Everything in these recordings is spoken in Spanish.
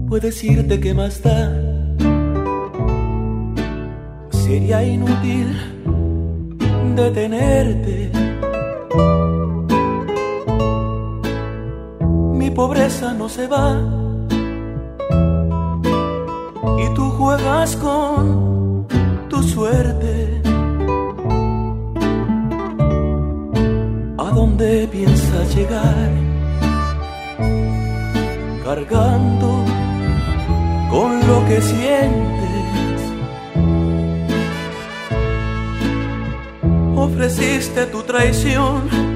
puedes irte, ¿qué más da? Sería inútil detenerte. Mi pobreza no se va y tú juegas con tu suerte. ¿A dónde piensas llegar? Cargando con lo que sientes. Ofreciste tu traición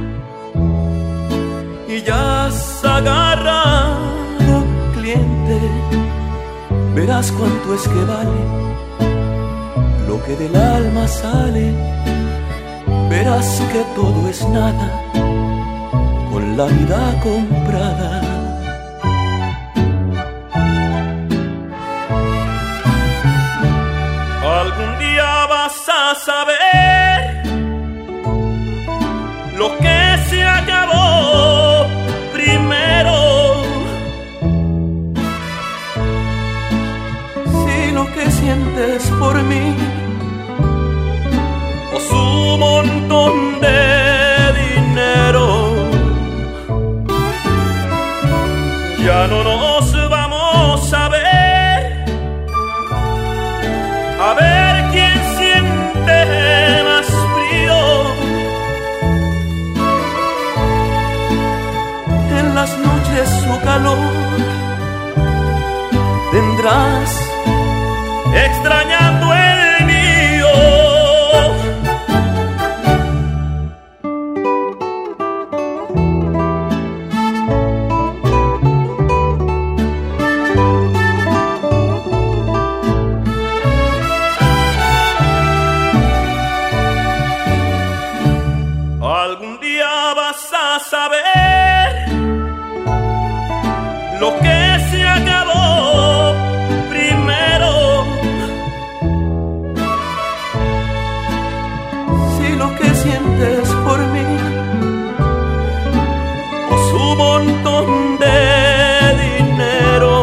y ya has agarrado cliente. Verás cuánto es que vale lo que del alma sale. Verás que todo es nada con la vida comprada. Algún día vas a saber lo que se acabó primero. Si lo que sientes por mí o su montón de dinero, ya no nos vamos a ver. A ver quién siente más frío. En las noches su calor tendrás, extrañando el mío. Algún día vas a saber lo que se acabó primero. Si lo que sientes por mí o su montón de dinero,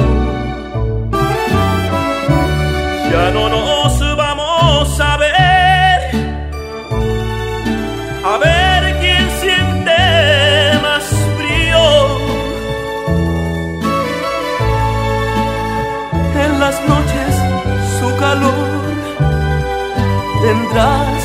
ya no nos vamos a ver. A ver quién siente más frío. En las noches su calor tendrá,